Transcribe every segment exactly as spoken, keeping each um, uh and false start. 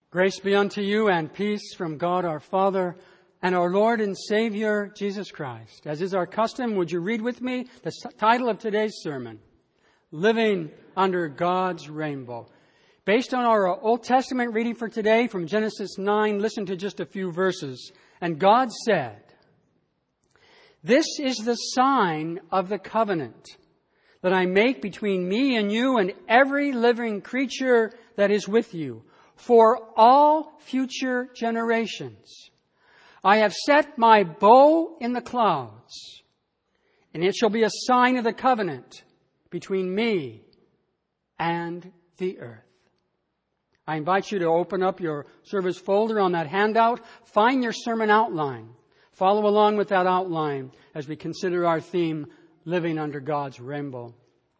Grace be unto you and peace from God our Father and our Lord and Savior, Jesus Christ. As is our custom, would you read with me the title of today's sermon, Living Under God's Rainbow. Based on our Old Testament reading for today from Genesis nine, listen to just a few verses. And God said, "This is the sign of the covenant that I make between me and you and every living creature that is with you, for all future generations. I have set my bow in the clouds, and it shall be a sign of the covenant between me and the earth." I invite you to open up your service folder on that handout. Find your sermon outline. Follow along with that outline as we consider our theme, Living Under God's Rainbow.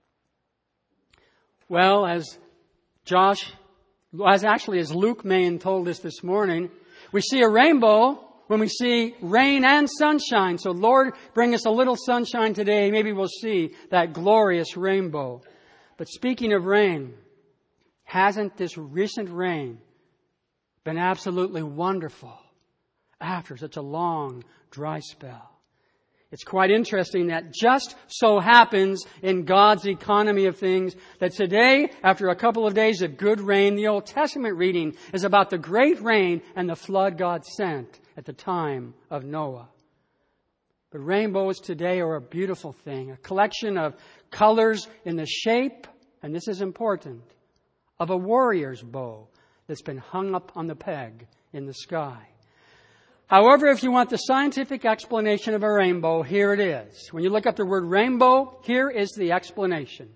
Well, as Josh As actually, as Luke Main told us this morning, we see a rainbow when we see rain and sunshine. So Lord, bring us a little sunshine today. Maybe we'll see that glorious rainbow. But speaking of rain, hasn't this recent rain been absolutely wonderful after such a long, dry spell? It's quite interesting that just so happens in God's economy of things that today, after a couple of days of good rain, the Old Testament reading is about the great rain and the flood God sent at the time of Noah. But rainbows today are a beautiful thing, a collection of colors in the shape, and this is important, of a warrior's bow that's been hung up on the peg in the sky. However, if you want the scientific explanation of a rainbow, here it is. When you look up the word rainbow, here is the explanation.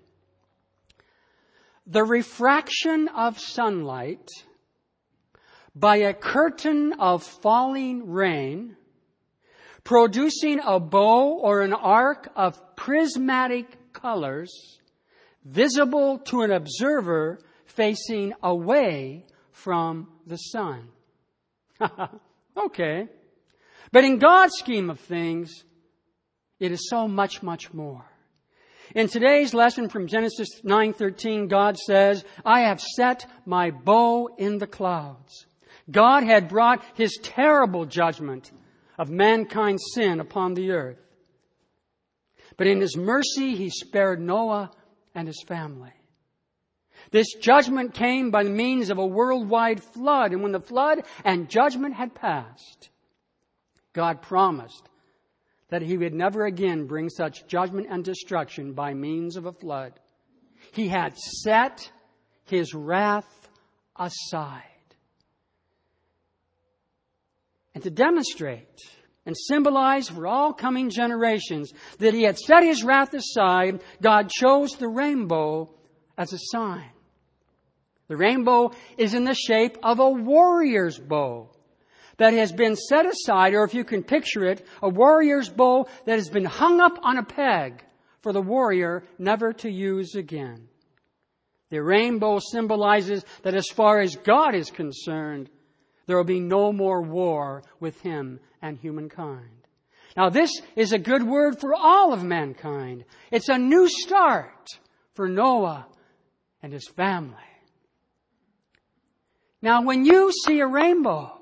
The refraction of sunlight by a curtain of falling rain, producing a bow or an arc of prismatic colors, visible to an observer facing away from the sun. Okay. But in God's scheme of things, it is so much, much more. In today's lesson from Genesis nine thirteen, God says, "I have set my bow in the clouds." God had brought His terrible judgment of mankind's sin upon the earth. But in His mercy, He spared Noah and his family. This judgment came by the means of a worldwide flood. And when the flood and judgment had passed, God promised that He would never again bring such judgment and destruction by means of a flood. He had set His wrath aside. And to demonstrate and symbolize for all coming generations that He had set His wrath aside, God chose the rainbow as a sign. The rainbow is in the shape of a warrior's bow that has been set aside, or if you can picture it, a warrior's bow that has been hung up on a peg for the warrior never to use again. The rainbow symbolizes that as far as God is concerned, there will be no more war with Him and humankind. Now this is a good word for all of mankind. It's a new start for Noah and his family. Now, when you see a rainbow,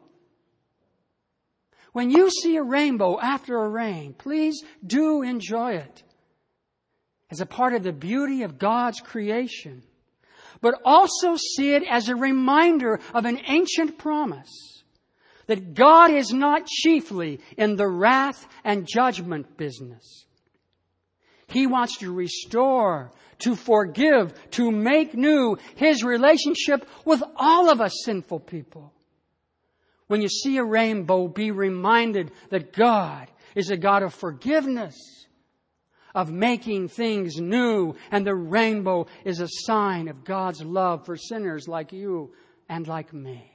when you see a rainbow after a rain, please do enjoy it as a part of the beauty of God's creation. But also see it as a reminder of an ancient promise that God is not chiefly in the wrath and judgment business. He wants to restore, to forgive, to make new His relationship with all of us sinful people. When you see a rainbow, be reminded that God is a God of forgiveness, of making things new, and the rainbow is a sign of God's love for sinners like you and like me.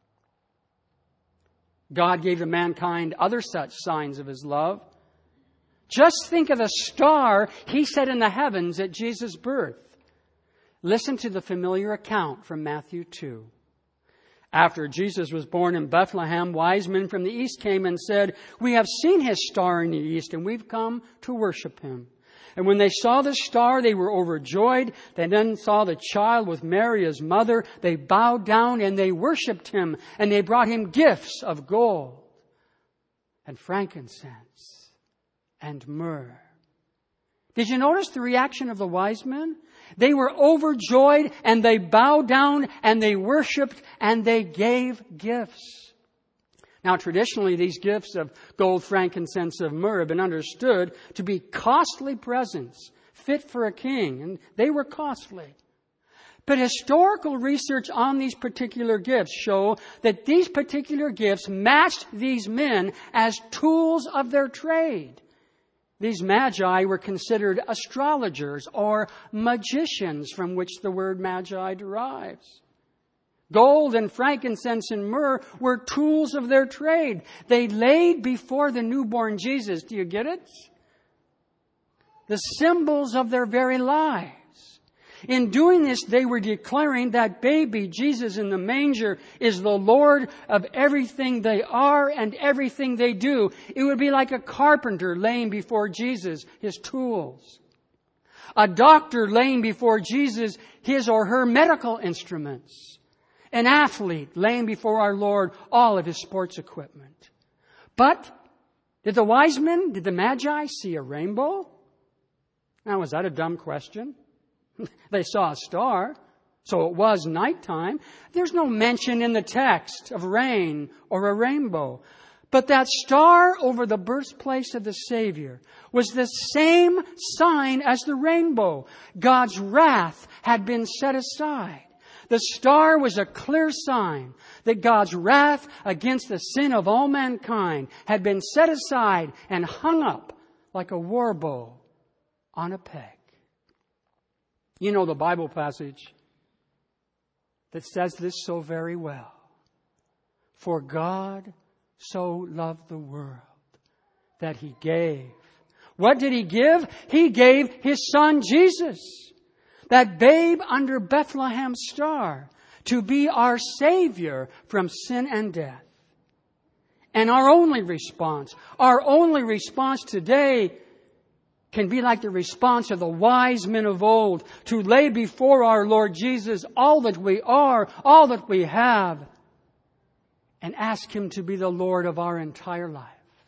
God gave to mankind other such signs of His love. Just think of the star He set in the heavens at Jesus' birth. Listen to the familiar account from Matthew two. After Jesus was born in Bethlehem, wise men from the east came and said, "We have seen His star in the east, and we've come to worship Him." And when they saw the star, they were overjoyed. They then saw the child with Mary, his mother. They bowed down and they worshipped him. And they brought him gifts of gold and frankincense and myrrh. Did you notice the reaction of the wise men? They were overjoyed and they bowed down and they worshipped and they gave gifts. Now, traditionally, these gifts of gold, frankincense, of myrrh have been understood to be costly presents, fit for a king, and they were costly. But historical research on these particular gifts show that these particular gifts matched these men as tools of their trade. These magi were considered astrologers or magicians, from which the word magi derives. Gold and frankincense and myrrh were tools of their trade. They laid before the newborn Jesus. Do you get it? The symbols of their very lives. In doing this, they were declaring that baby Jesus in the manger is the Lord of everything they are and everything they do. It would be like a carpenter laying before Jesus his tools. A doctor laying before Jesus his or her medical instruments. An athlete laying before our Lord all of his sports equipment. But did the wise men, did the magi see a rainbow? Now, was that a dumb question? They saw a star, so it was nighttime. There's no mention in the text of rain or a rainbow. But that star over the birthplace of the Savior was the same sign as the rainbow. God's wrath had been set aside. The star was a clear sign that God's wrath against the sin of all mankind had been set aside and hung up like a war bow on a peg. You know the Bible passage that says this so very well. For God so loved the world that He gave. What did He give? He gave His Son Jesus. That babe under Bethlehem's star, to be our Savior from sin and death. And our only response, our only response today can be like the response of the wise men of old, to lay before our Lord Jesus all that we are, all that we have, and ask Him to be the Lord of our entire life.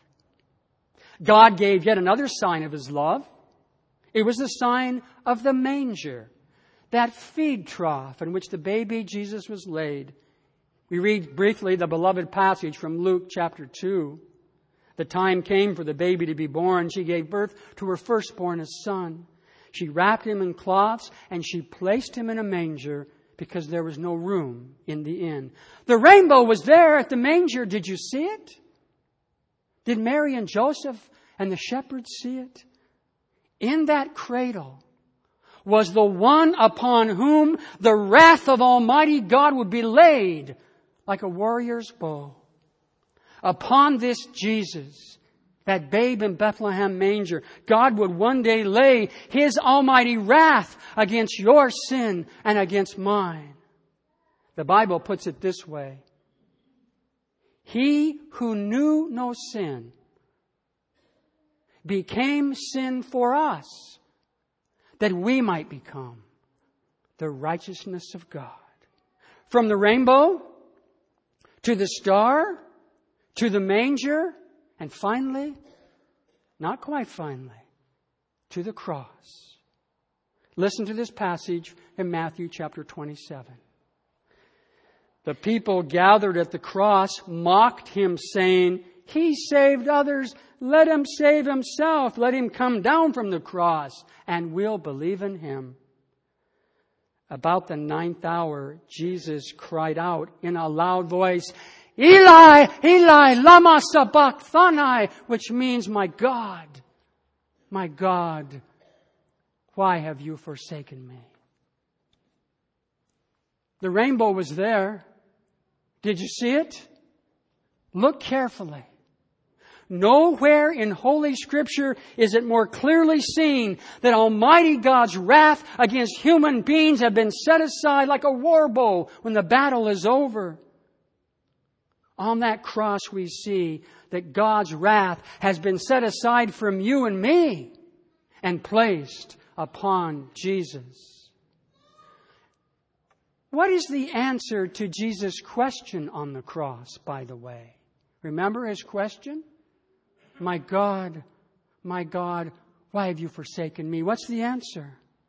God gave yet another sign of His love. It was the sign of the manger, that feed trough in which the baby Jesus was laid. We read briefly the beloved passage from Luke chapter two. The time came for the baby to be born. She gave birth to her firstborn, a son. She wrapped him in cloths and she placed him in a manger because there was no room in the inn. The rainbow was there at the manger. Did you see it? Did Mary and Joseph and the shepherds see it? In that cradle was the one upon whom the wrath of Almighty God would be laid like a warrior's bow. Upon this Jesus, that babe in Bethlehem manger, God would one day lay His almighty wrath against your sin and against mine. The Bible puts it this way. He who knew no sin became sin for us, that we might become the righteousness of God. From the rainbow to the star to the manger, and finally, not quite finally, to the cross. Listen to this passage in Matthew chapter twenty-seven. The people gathered at the cross mocked Him, saying, He saved others. Let Him save Himself. Let Him come down from the cross, and we'll believe in Him. About the ninth hour, Jesus cried out in a loud voice, Eli, Eli, lama sabachthani, which means, my God, my God, why have you forsaken me? The rainbow was there. Did you see it? Look carefully. Nowhere in Holy Scripture is it more clearly seen that Almighty God's wrath against human beings have been set aside like a war bow when the battle is over. On that cross we see that God's wrath has been set aside from you and me. and placed upon Jesus. What is the answer to Jesus' question on the cross, by the way? Remember his question? My God, my God, why have you forsaken me? What's the answer?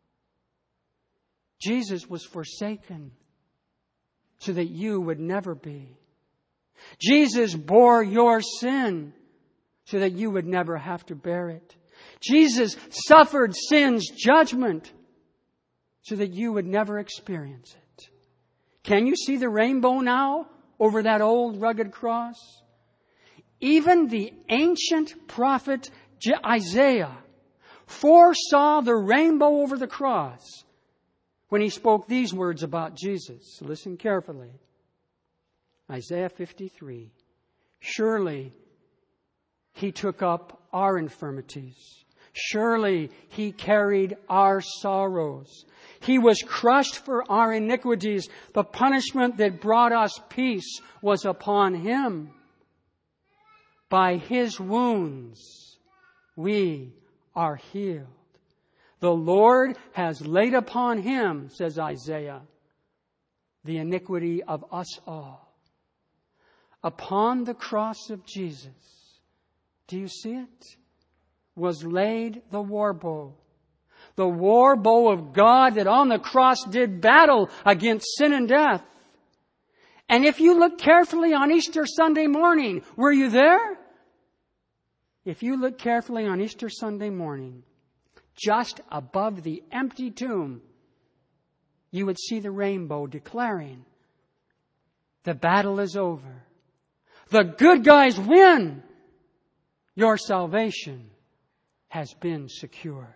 Jesus was forsaken so that you would never be. Jesus bore your sin so that you would never have to bear it. Jesus suffered sin's judgment so that you would never experience it. Can you see the rainbow now over that old rugged cross? Even the ancient prophet Isaiah foresaw the rainbow over the cross when he spoke these words about Jesus. Listen carefully. Isaiah fifty-three. Surely he took up our infirmities. Surely he carried our sorrows. He was crushed for our iniquities. The punishment that brought us peace was upon him. By his wounds we are healed. The Lord has laid upon him, says Isaiah, the iniquity of us all. Upon the cross of Jesus, do you see it? Was laid the war bow. The war bow of God that on the cross did battle against sin and death. And if you look carefully on Easter Sunday morning, were you there? If you look carefully on Easter Sunday morning, just above the empty tomb, you would see the rainbow declaring, the battle is over. The good guys win. Your salvation has been secured.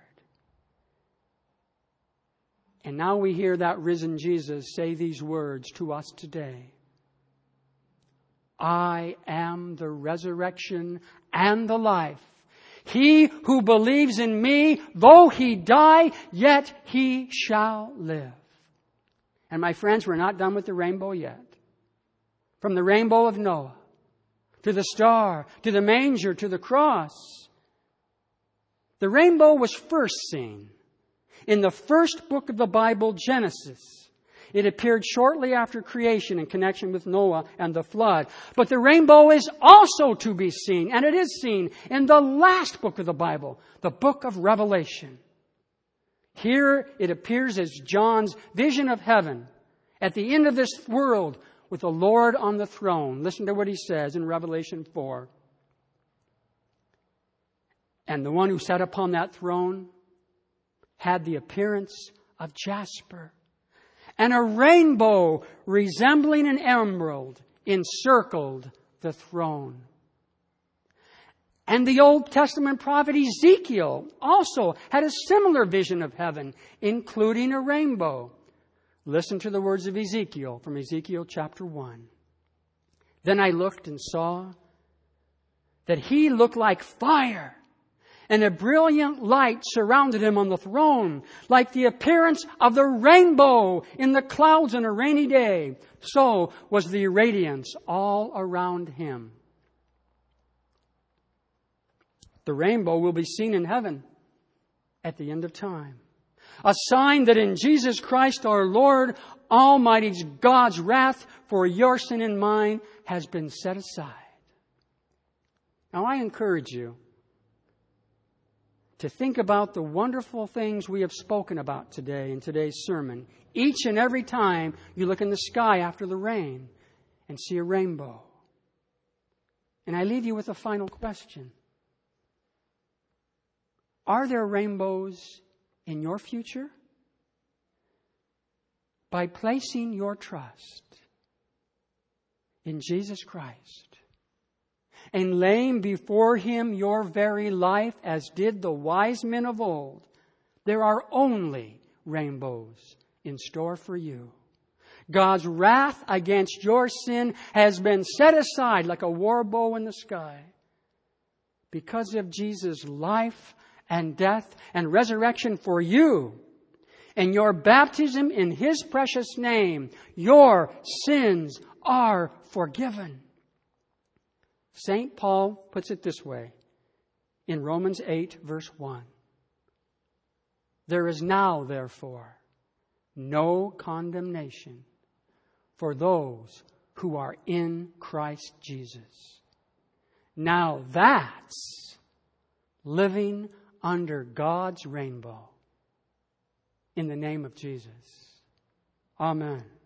And now we hear that risen Jesus say these words to us today. I am the resurrection and the life. He who believes in me, though he die, yet he shall live. And my friends, we're not done with the rainbow yet. From the rainbow of Noah, to the star, to the manger, to the cross. The rainbow was first seen in the first book of the Bible, Genesis. It appeared shortly after creation in connection with Noah and the flood. But the rainbow is also to be seen, and it is seen in the last book of the Bible, the book of Revelation. Here it appears as John's vision of heaven at the end of this world with the Lord on the throne. Listen to what he says in Revelation four. And the one who sat upon that throne had the appearance of jasper, and a rainbow resembling an emerald encircled the throne. And the Old Testament prophet Ezekiel also had a similar vision of heaven, including a rainbow. Listen to the words of Ezekiel from Ezekiel chapter one. Then I looked and saw that he looked like fire, and a brilliant light surrounded him on the throne, like the appearance of the rainbow in the clouds on a rainy day. So was the radiance all around him. The rainbow will be seen in heaven at the end of time. A sign that in Jesus Christ our Lord, Almighty God's wrath for your sin and mine has been set aside. Now I encourage you to think about the wonderful things we have spoken about today in today's sermon. Each and every time you look in the sky after the rain and see a rainbow. And I leave you with a final question. Are there rainbows in your future? By placing your trust in Jesus Christ and laying before Him your very life as did the wise men of old, there are only rainbows in store for you. God's wrath against your sin has been set aside like a war bow in the sky. Because of Jesus' life and death and resurrection for you, and your baptism in His precious name, your sins are forgiven. Saint Paul puts it this way in Romans eight, verse one. There is now, therefore, no condemnation for those who are in Christ Jesus. Now that's living under God's rainbow in the name of Jesus. Amen.